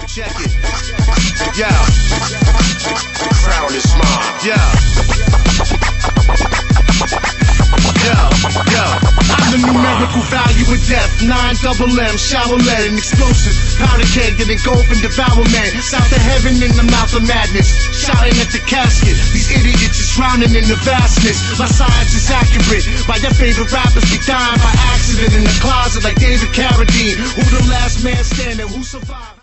Check it. Yo. Crown is mine. Yo. I'm the numerical value of death. 9 double M, shower lead, and explosive powder keg that engulf and devour man. South of heaven in the mouth of madness, shouting at the casket. These idiots is drowning in the vastness. My science is accurate. By your favorite rappers be dying by accident in the closet like David Carradine. Who the last man standing? Who survived?